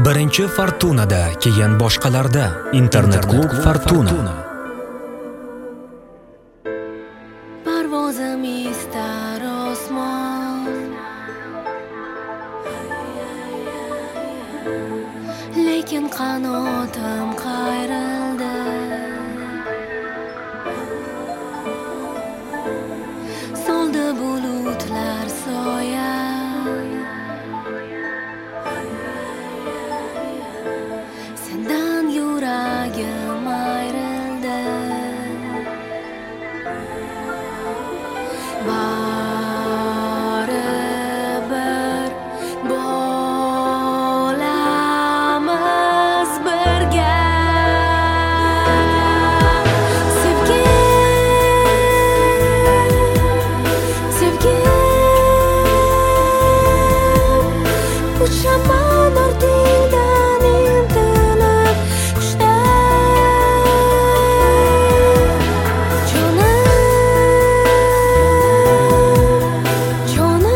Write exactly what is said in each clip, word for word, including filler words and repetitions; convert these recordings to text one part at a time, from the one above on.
Birinchi Fortunada, keyin boshqalarda. Internet-klub Fortuna. Parvozim istar osmon, lekin qanotim qayrildi. Soldi bulutlar soya, sendan yuragim ayrildi. Baribir bo'lamiz birga. Sevgim, sevgim, uchaman ortingdan intilib qushday. Jonim,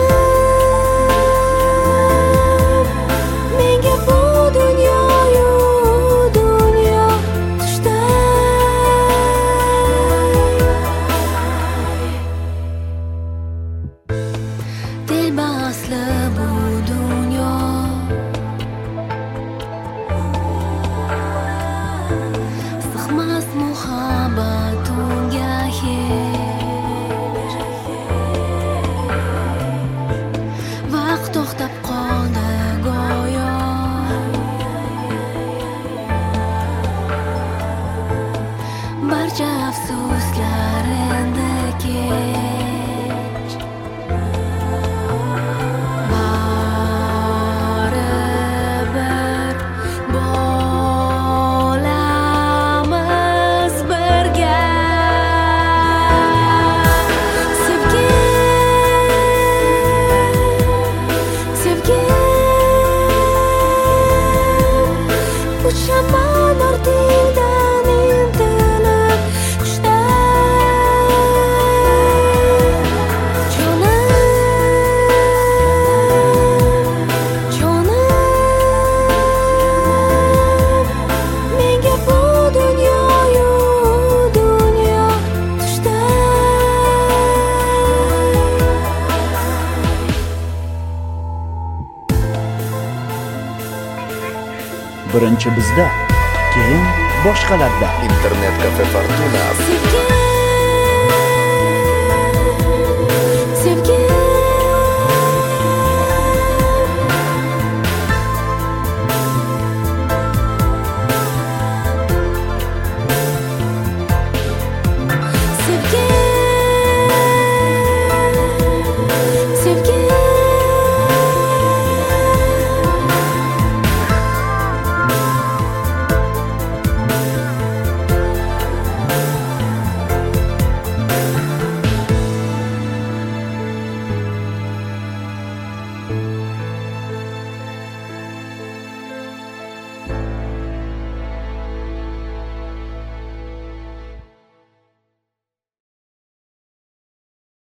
jonim, menga bu dunyoyu dunyo tushday. Telbasli bu dunyo, sig'mas muhabbat unga hech. Vaqt to'xtab qoldi go'yo, barcha afsuslar endi kech. Baribir bo'lamiz birga. Sevgim, sevgim, uchaman ortingdan intilib qushday. Jonim, jonim, menga bu dunyoyu dunyo tushday. Birinchi bizda, keyin boshqalarda. Internet-kafe Fortuna. Sevgim,